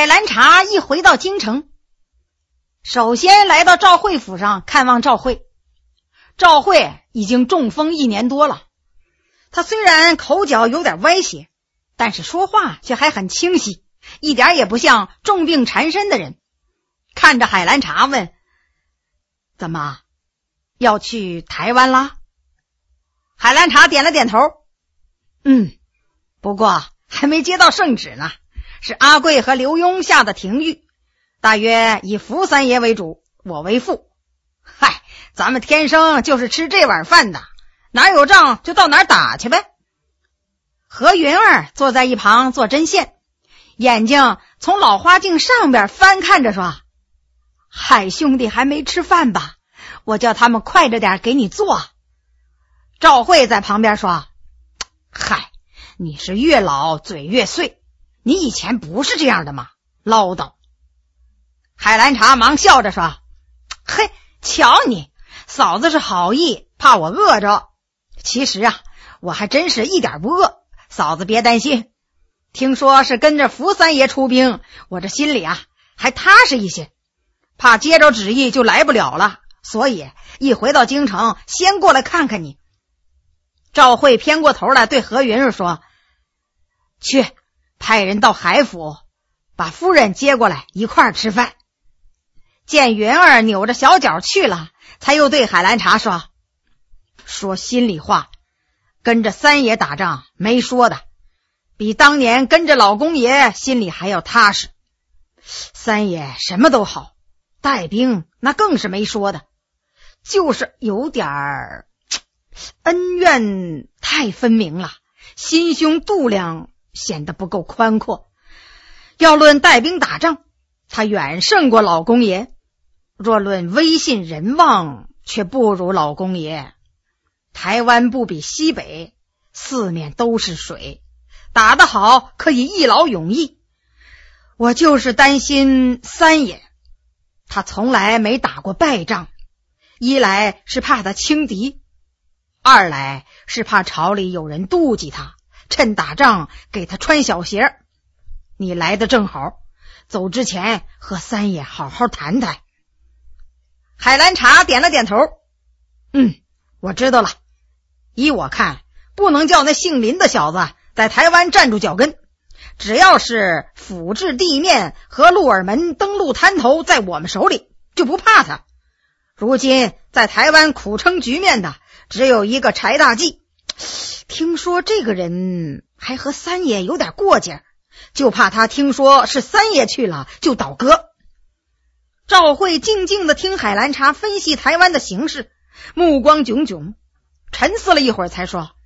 海兰察一回到京城，首先来到赵惠府上看望赵惠。赵惠已经中风1年多了，他虽然口角有点歪斜，但是说话却还很清晰，一点也不像重病缠身的人。看着海兰察问：怎么要去台湾啦？海兰察点了点头，不过还没接到圣旨呢，是阿贵和刘墉下的廷谕，大约以福三爷为主，我为副。嗨，咱们天生就是吃这碗饭的，哪有仗就到哪儿打去呗。何云儿坐在一旁做针线，眼睛从老花镜上边翻看着说：海兄弟还没吃饭吧？我叫他们快着点给你做。赵惠在旁边说：嗨，你是越老嘴越碎，你以前不是这样的吗？唠叨。海兰察忙笑着说：嘿，瞧你，嫂子是好意，怕我饿着。其实啊，我还真是一点不饿，嫂子别担心。听说是跟着福三爷出兵，我这心里啊还踏实一些，怕接着旨意就来不了了，所以一回到京城先过来看看你。赵惠偏过头来对何云儿说：去派人到海府把夫人接过来一块儿吃饭。见云儿扭着小脚去了，才又对海兰察说：说心里话，跟着三爷打仗没说的，比当年跟着老公爷心里还要踏实。三爷什么都好，带兵那更是没说的，就是有点恩怨太分明了，心胸度量显得不够宽阔。要论带兵打仗，他远胜过老公爷，若论威信人望，却不如老公爷。台湾不比西北，四面都是水，打得好可以一劳永逸。我就是担心三爷，他从来没打过败仗，一来是怕他轻敌，二来是怕朝里有人妒忌他，趁打仗给他穿小鞋。你来的正好，走之前和三爷好好谈谈。海兰察点了点头，我知道了。依我看，不能叫那姓林的小子在台湾站住脚跟，只要是府治地面和鹿耳门登陆滩头在我们手里，就不怕他。如今在台湾苦撑局面的只有一个柴大济，听说这个人还和三爷有点过节，就怕他听说是三爷去了就倒戈。赵惠静静地听海兰察分析台湾的形势，目光炯炯，沉思了一会儿才说：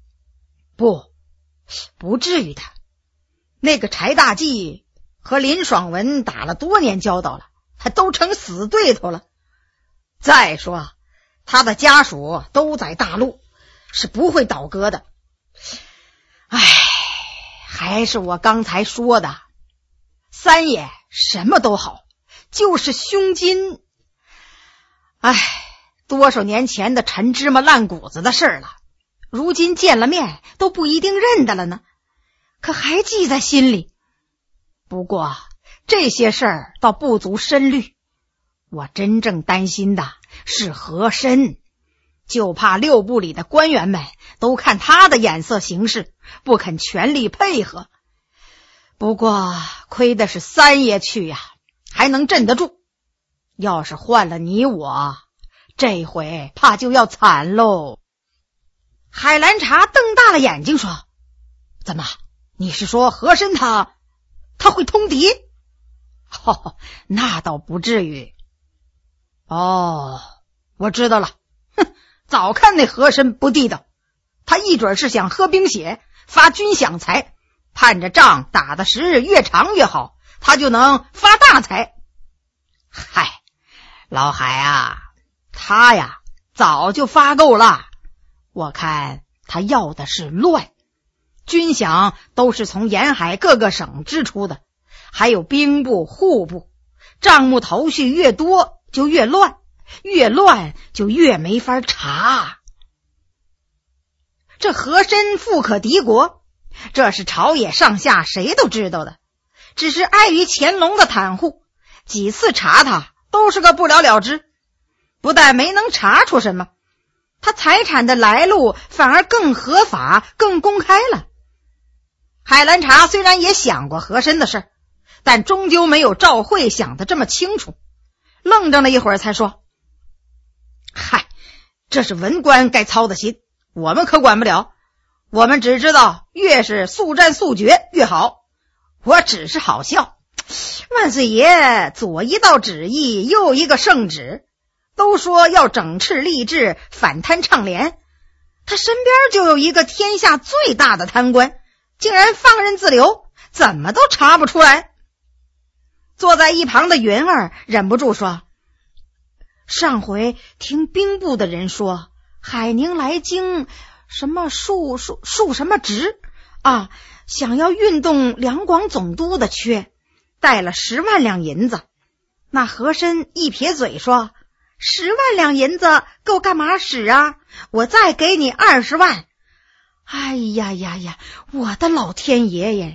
不至于的。那个柴大济和林爽文打了多年交道了，还都成死对头了。再说他的家属都在大陆，是不会倒戈的。还是我刚才说的，三爷什么都好，就是胸襟，多少年前的陈芝麻烂谷子的事了，如今见了面都不一定认得了呢，可还记在心里。不过这些事儿倒不足深虑，我真正担心的是和珅，就怕六部里的官员们都看他的眼色行事，不肯全力配合。不过亏的是三爷去呀，还能镇得住。要是换了你我，这回怕就要惨喽。海兰察瞪大了眼睛说：怎么，你是说和珅他会通敌？那倒不至于。我知道了。早看那和珅不地道，他一准是想喝冰血，发军饷财，盼着仗打的时日越长越好，他就能发大财。老海啊，他呀早就发够了。我看他要的是乱，军饷都是从沿海各个省支出的，还有兵部户部，账目头绪越多就越乱，越乱就越没法查。这和珅富可敌国，这是朝野上下谁都知道的。 只是碍于乾隆的袒护，几次查他都是个不了了之，不但没能查出什么，他财产的来路反而更合法更公开了。海兰察虽然也想过和珅的事，但终究没有赵慧想得这么清楚，愣怔了一会儿才说，嗨，这是文官该操的心，我们可管不了，我们只知道越是速战速决越好。我只是好笑，万岁爷左一道旨意，右一个圣旨，都说要整治吏治，反贪倡廉，他身边就有一个天下最大的贪官，竟然放任自流，怎么都查不出来。坐在一旁的云儿忍不住说，上回听兵部的人说，海宁来京什么述什么职啊，想要运动两广总督的缺，带了10万两银子。那和珅一撇嘴说，10万两银子够干嘛使啊？我再给你20万。哎呀呀呀，我的老天爷爷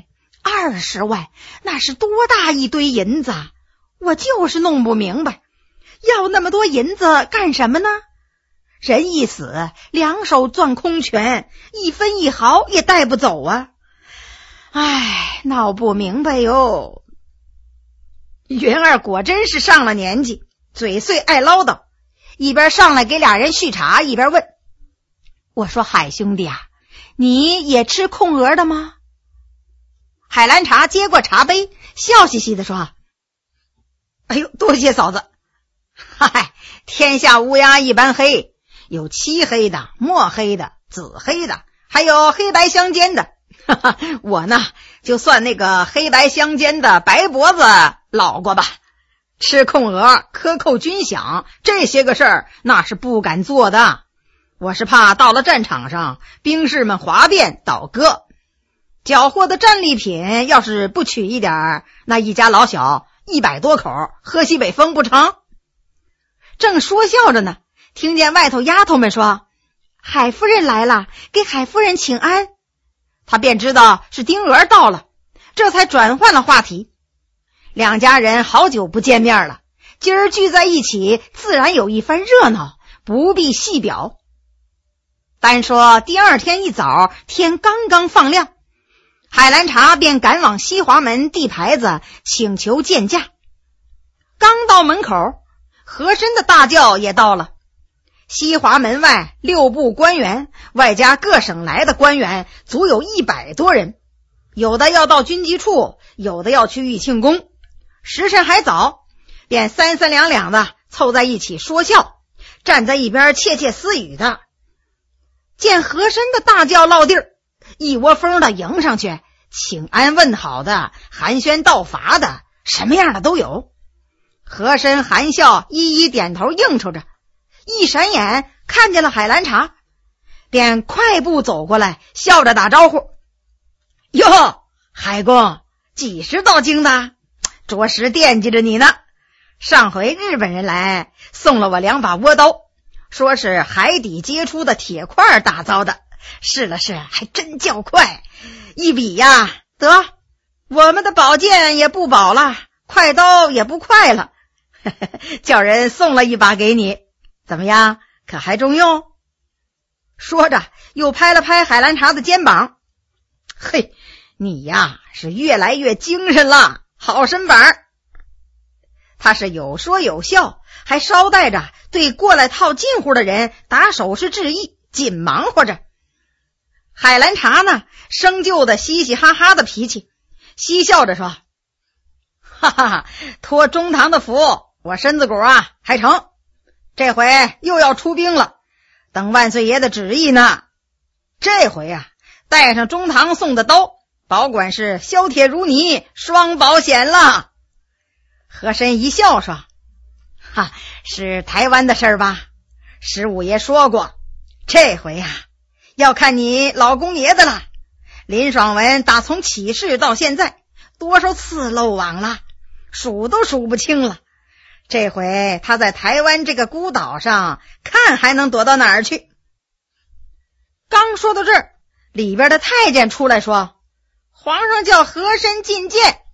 ，20万那是多大一堆银子，我就是弄不明白，要那么多银子干什么呢？人一死，两手攥空拳，一分一毫也带不走啊！哎，闹不明白哟。云儿果真是上了年纪，嘴碎爱唠叨，一边上来给俩人续茶，一边问，我说海兄弟啊，你也吃空鹅的吗？海兰察接过茶杯，笑嘻嘻地说，哎呦，多谢嫂子。嗨，天下乌鸦一般黑，有漆黑的、墨黑的、紫黑的，还有黑白相间的。我呢，就算那个黑白相间的白脖子老过吧。吃空鹅、克扣军饷这些个事儿，那是不敢做的。我是怕到了战场上，兵士们哗变倒戈，缴获的战利品要是不取一点，那一家老小100多口喝西北风不成？正说笑着呢，听见外头丫头们说，海夫人来了，给海夫人请安。他便知道是丁娥到了，这才转换了话题。两家人好久不见面了，今儿聚在一起，自然有一番热闹，不必细表。单说第二天一早，天刚刚放亮，海兰察便赶往西华门递牌子，请求见驾。刚到门口，和珅的大轿也到了。西华门外6部官员，外加各省来的官员，足有100多人，有的要到军机处，有的要去玉庆宫。时辰还早，便三三两两的凑在一起说笑，站在一边窃窃私语的。见和珅的大轿落地儿，一窝蜂的迎上去，请安问好的，寒暄道罚的，什么样的都有。和珅含笑一一点头应酬着，一闪眼看见了海兰察，便快步走过来，笑着打招呼，哟，海公几时到京的？着实惦记着你呢。上回日本人来，送了我2把倭刀，说是海底接出的铁块打造的，试了试还真叫快，一比呀，得我们的宝剑也不宝了，快刀也不快了，叫人送了1把给你，怎么样，可还中用？说着又拍了拍海兰察的肩膀，嘿，你呀是越来越精神了，好身板。他是有说有笑，还捎带着对过来套近乎的人打手势致意，紧忙活着。海兰察呢，生就的嘻嘻哈哈的脾气，嬉笑着说，哈哈，托中堂的福，我身子骨啊还成，这回又要出兵了，等万岁爷的旨意呢。这回啊，带上中堂送的刀，保管是削铁如泥，双保险了。和珅一笑说，哈，是台湾的事儿吧？十五爷说过，这回啊，要看你老公爷的了。林爽文打从起事到现在，多少次漏网了，数都数不清了。这回他在台湾这个孤岛上，看还能躲到哪儿去。刚说到这儿，里边的太监出来说，皇上叫和珅觐见。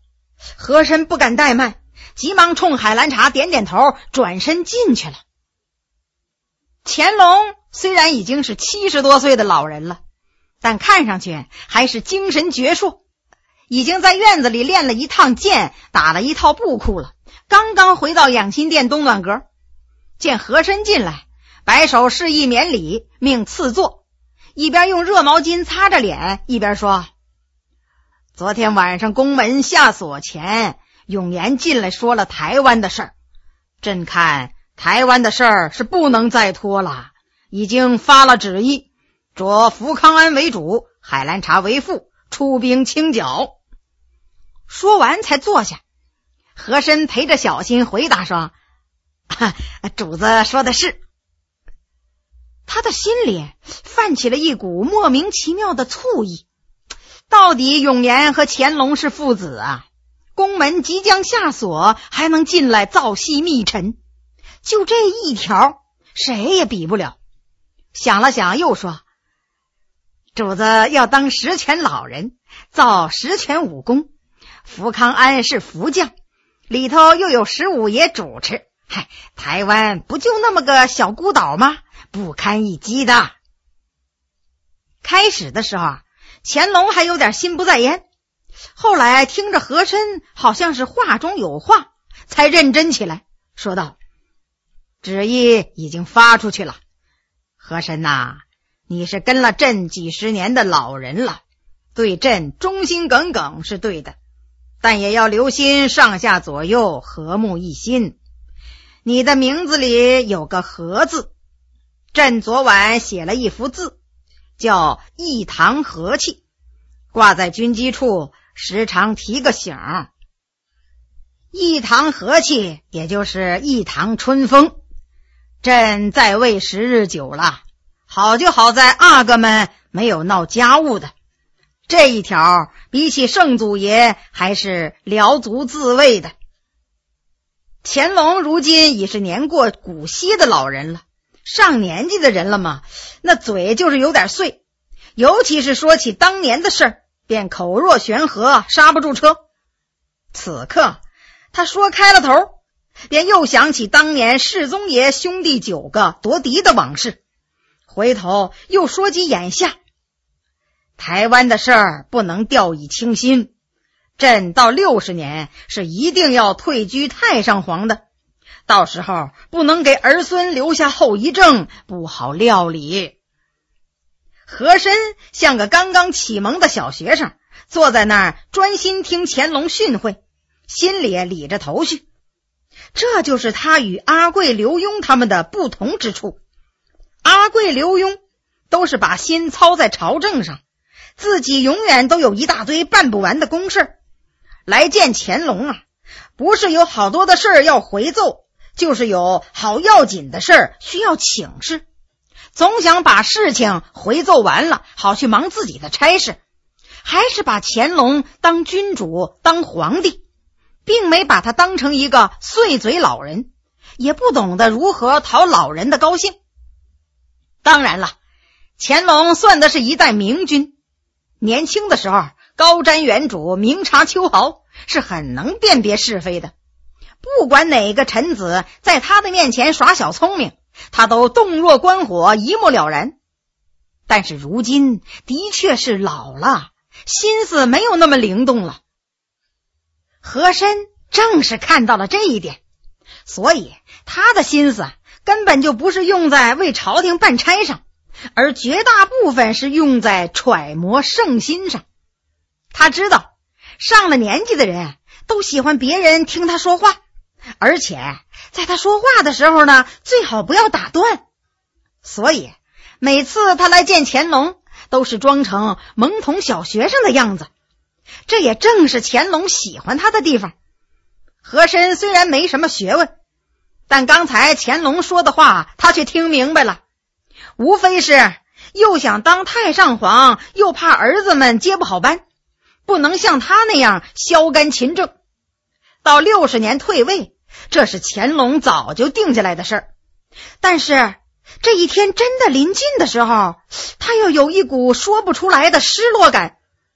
和珅不敢怠慢，急忙冲海兰察点点头，转身进去了。乾隆虽然已经是70多岁的老人了，但看上去还是精神矍铄，已经在院子里练了一趟剑，打了一套布裤了，刚刚回到养心殿东暖阁，见和珅进来，摆手示意免礼，命赐座，一边用热毛巾擦着脸，一边说：昨天晚上宫门下锁前，永年进来说了台湾的事儿，朕看台湾的事儿是不能再拖了，已经发了旨意，着福康安为主，海兰察为副，出兵清剿。说完才坐下，和珅陪着小心回答说：主子说的是。他的心里泛起了一股莫名其妙的醋意，到底永年和乾隆是父子啊，宫门即将下锁，还能进来造戏密陈，就这一条谁也比不了。想了想又说：主子要当十全老人，造十全武功，福康安是福将，里头又有15爷主持，台湾不就那么个小孤岛吗？不堪一击的。开始的时候乾隆还有点心不在焉，后来听着和珅好像是话中有话，才认真起来，说道：旨意已经发出去了，和珅呐，你是跟了朕几十年的老人了，对朕忠心耿耿是对的，但也要留心上下左右和睦一心。你的名字里有个和字，朕昨晚写了一幅字，叫一堂和气，挂在军机处，时常提个醒。一堂和气也就是一堂春风，朕在位时日久了，好就好在阿哥们没有闹家务的，这一条比起圣祖爷还是辽足自卫的。乾隆如今已是年过古稀的老人了，上年纪的人了嘛，那嘴就是有点碎，尤其是说起当年的事儿，便口若悬河，刹不住车。此刻他说开了头，便又想起当年世宗爷兄弟9个夺嫡的往事，回头又说及眼下台湾的事儿不能掉以轻心，朕到60年是一定要退居太上皇的，到时候不能给儿孙留下后遗症，不好料理。和珅像个刚刚启蒙的小学生，坐在那儿专心听乾隆训诲，心里理着头绪。这就是他与阿贵、刘墉他们的不同之处。阿贵、刘墉都是把心操在朝政上，自己永远都有一大堆办不完的公事，来见乾隆啊，不是有好多的事儿要回奏，就是有好要紧的事儿需要请示，总想把事情回奏完了，好去忙自己的差事，还是把乾隆当君主当皇帝，并没把他当成一个碎嘴老人，也不懂得如何讨老人的高兴。当然了，乾隆算的是一代明君，年轻的时候高瞻远瞩，明察秋毫，是很能辨别是非的。不管哪个臣子在他的面前耍小聪明，他都洞若观火，一目了然。但是如今的确是老了，心思没有那么灵动了。和珅正是看到了这一点，所以他的心思根本就不是用在为朝廷办差上，而绝大部分是用在揣摩圣心上。他知道上了年纪的人都喜欢别人听他说话，而且在他说话的时候呢，最好不要打断。所以每次他来见乾隆，都是装成懵懂小学生的样子，这也正是乾隆喜欢他的地方。和珅虽然没什么学问，但刚才乾隆说的话他却听明白了，无非是又想当太上皇，又怕儿子们接不好班，不能像他那样削干勤政。到60年退位，这是乾隆早就定下来的事儿。但是这一天真的临近的时候，他又有一股说不出来的失落感。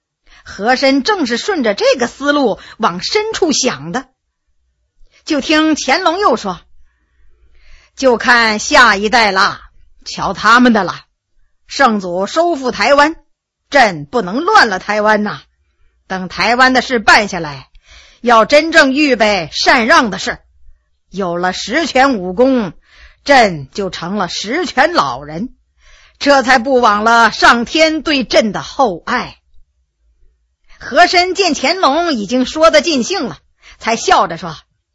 和珅正是顺着这个思路往深处想的。就听乾隆又说，就看下一代了，瞧他们的了。圣祖收复台湾，朕不能乱了台湾呐。等台湾的事办下来，要真正预备禅让的事。有了十全武功，朕就成了十全老人，这才不枉了上天对朕的厚爱。和珅见乾隆已经说得尽兴了，才笑着说，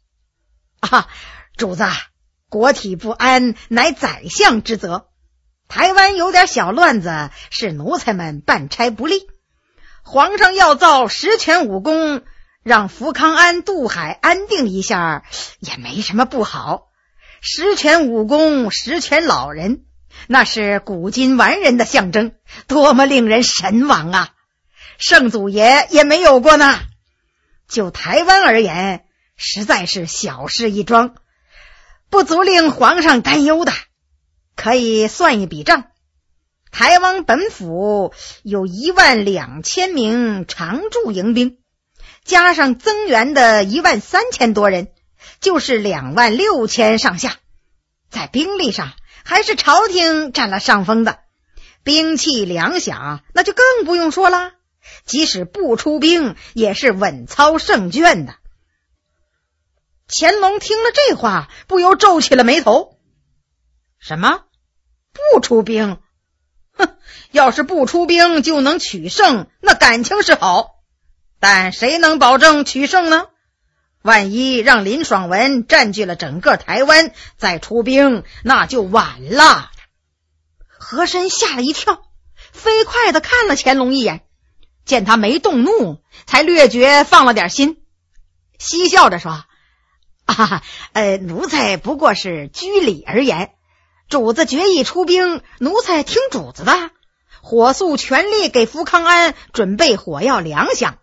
主子，国体不安乃宰相之责，台湾有点小乱子是奴才们办差不力，皇上要造十全武功，让福康安渡海安定一下也没什么不好。十全武功，十全老人，那是古今完人的象征，多么令人神往啊！圣祖爷也没有过呢。就台湾而言，实在是小事一桩，不足令皇上担忧的。可以算一笔账，台湾本府有12000名常驻营兵，加上增援的13000多人，就是26000上下。在兵力上还是朝廷占了上风的，兵器粮饷那就更不用说了，即使不出兵也是稳操胜券的。乾隆听了这话，不由皱起了眉头。什么？不出兵？哼，要是不出兵就能取胜，那感情是好，但谁能保证取胜呢？万一让林爽文占据了整个台湾再出兵，那就晚了。和珅吓了一跳，飞快地看了乾隆一眼，见他没动怒，才略觉放了点心，嬉笑着说，奴才不过是居礼而言，主子决意出兵，奴才听主子的，火速全力给福康安准备火药粮饷。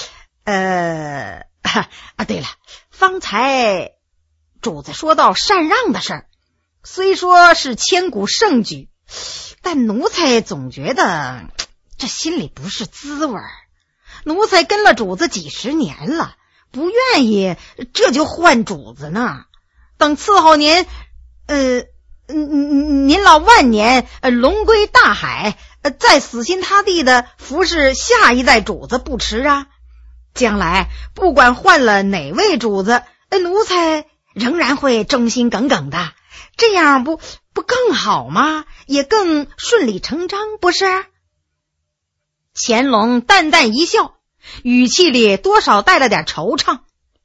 对了，方才主子说到禅让的事儿，虽说是千古盛举，但奴才总觉得这心里不是滋味。奴才跟了主子几十年了，不愿意这就换主子呢。等伺候您您老万年龙归大海，再死心塌地的服侍下一代主子不迟啊。将来不管换了哪位主子，奴才仍然会忠心耿耿的，这样不更好吗？也更顺理成章，不是？乾隆淡淡一笑，语气里多少带了点惆怅。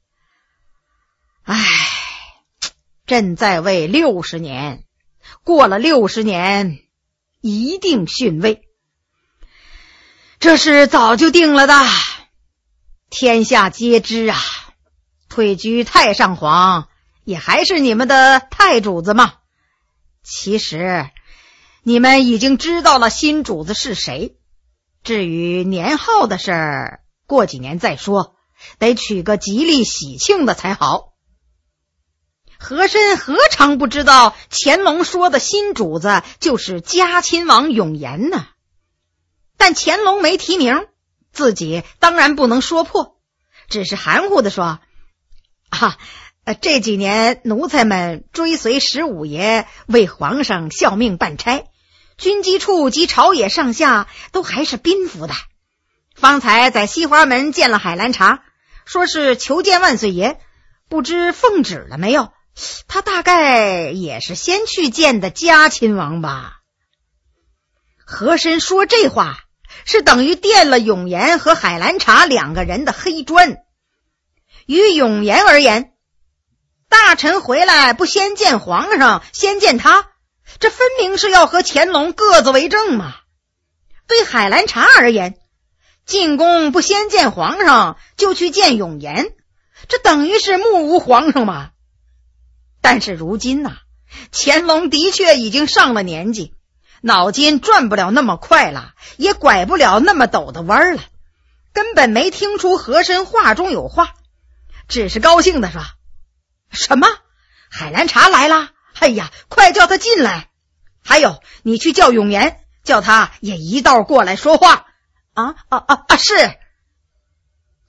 朕在位60年，过了60年一定逊位，这是早就定了的。天下皆知啊，退居太上皇也还是你们的太主子嘛。其实你们已经知道了新主子是谁，至于年号的事儿，过几年再说，得取个吉利喜庆的才好。和珅何尝不知道乾隆说的新主子就是嘉亲王永琰呢？但乾隆没提名，自己当然不能说破，只是含糊地说，这几年奴才们追随15爷为皇上效命办差，军机处及朝野上下都还是宾服的。方才在西华门见了海兰察，说是求见万岁爷，不知奉旨了没有？他大概也是先去见的嘉亲王吧。和珅说这话是等于垫了永琰和海兰察2个人的黑砖。于永琰而言，大臣回来不先见皇上，先见他，这分明是要和乾隆各自为政嘛。对海兰察而言，进宫不先见皇上就去见永琰，这等于是目无皇上嘛。但是如今乾隆的确已经上了年纪，脑筋转不了那么快了，也拐不了那么陡的弯了，根本没听出和珅话中有话，只是高兴地说，什么？海兰察来了？哎呀，快叫他进来。还有，你去叫永琰，叫他也一道过来说话。是。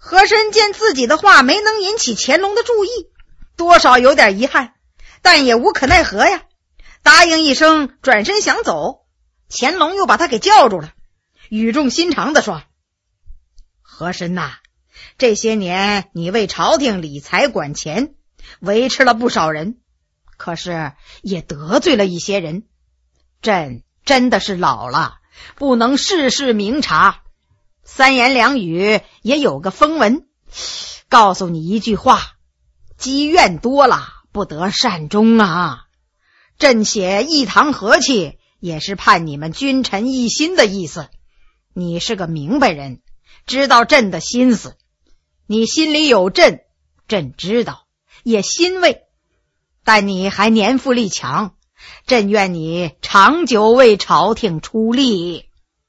和珅见自己的话没能引起乾隆的注意，多少有点遗憾，但也无可奈何呀，答应一声，转身想走。乾隆又把他给叫住了，语重心长地说：和珅呐，这些年你为朝廷理财管钱，维持了不少人，可是也得罪了一些人。朕真的是老了，不能事事明察，三言两语也有个风闻，告诉你一句话，积怨多了不得善终啊。朕写一堂和气也是盼你们君臣一心的意思，你是个明白人，知道朕的心思，你心里有朕，朕知道，也欣慰，但你还年富力强，朕愿你长久为朝廷出力。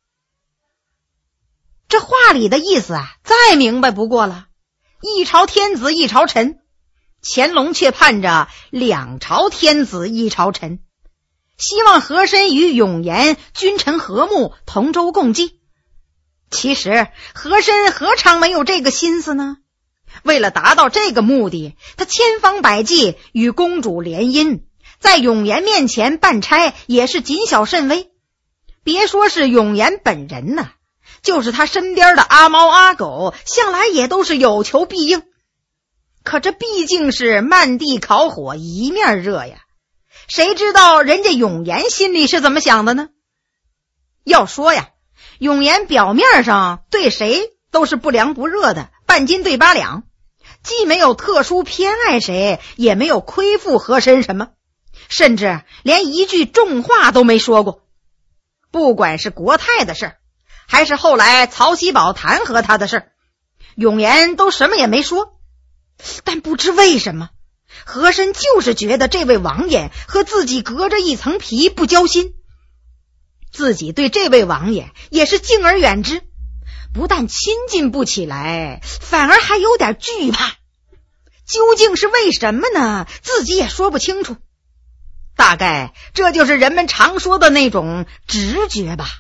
这话里的意思啊，再明白不过了。一朝天子一朝臣，乾隆却盼着两朝天子一朝臣，希望和珅与永琰君臣和睦，同舟共济。其实和珅何尝没有这个心思呢？为了达到这个目的，他千方百计与公主联姻，在永琰面前办差也是谨小慎微。别说是永琰本人呢，就是他身边的阿猫阿狗，向来也都是有求必应。可这毕竟是漫地烤火，一面热呀，谁知道人家永琰心里是怎么想的呢？要说呀，永琰表面上对谁都是不凉不热的，半斤对八两，既没有特殊偏爱谁，也没有亏负和珅什么，甚至连一句重话都没说过。不管是国泰的事，还是后来曹锡宝弹劾他的事，永琰都什么也没说。但不知为什么，和珅就是觉得这位王爷和自己隔着一层皮，不交心。自己对这位王爷也是敬而远之，不但亲近不起来，反而还有点惧怕。究竟是为什么呢？自己也说不清楚。大概这就是人们常说的那种直觉吧。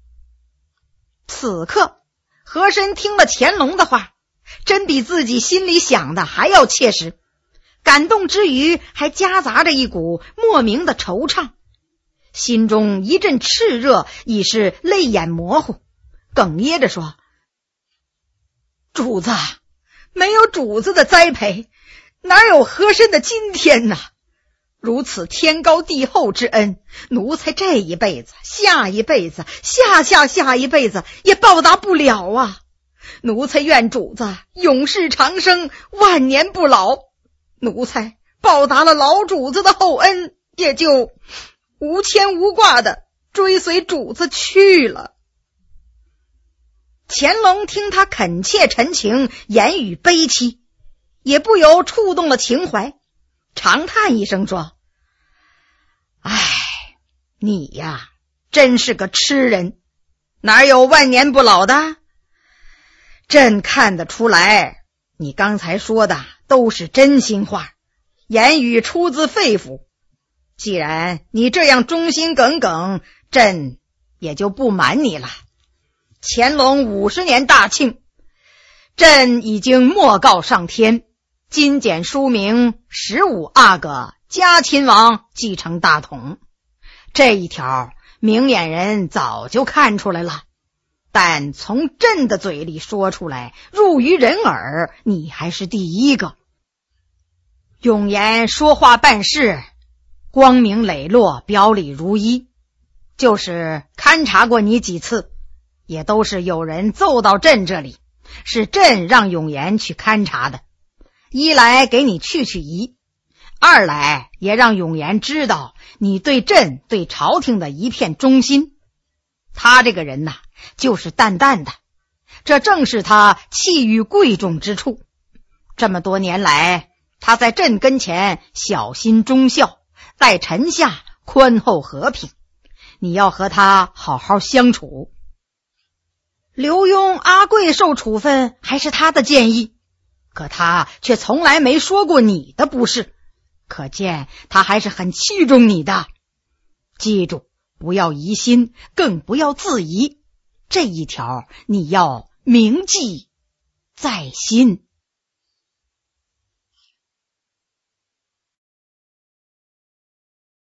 此刻和珅听了乾隆的话，真比自己心里想的还要切实，感动之余还夹杂着一股莫名的惆怅，心中一阵炽热，已是泪眼模糊，哽咽着说：主子，没有主子的栽培，哪有和珅的今天呢？如此天高地厚之恩，奴才这一辈子、下一辈子、下一辈子也报答不了啊！奴才愿主子永世长生，万年不老。奴才报答了老主子的厚恩，也就无牵无挂的追随主子去了。乾隆听他恳切陈情，言语悲戚，也不由触动了情怀，长叹一声说：唉，你呀，真是个痴人，哪有万年不老的？朕看得出来，你刚才说的都是真心话，言语出自肺腑。既然你这样忠心耿耿，朕也就不瞒你了。乾隆50年大庆，朕已经默告上天，金简书明15阿哥嘉亲王继承大统。这一条明眼人早就看出来了，但从朕的嘴里说出来，入于人耳，你还是第一个。永琰说话办事光明磊落，表里如一，就是勘察过你几次，也都是有人奏到朕这里，是朕让永琰去勘察的。一来给你去疑，二来也让永琰知道你对朕对朝廷的一片忠心。他这个人呐，就是淡淡的，这正是他气宇贵重之处。这么多年来，他在朕跟前小心忠孝，在臣下宽厚和平，你要和他好好相处。刘墉、阿贵受处分还是他的建议，可他却从来没说过你的不是，可见他还是很器重你的。记住，不要疑心，更不要自疑，这一条你要铭记在心。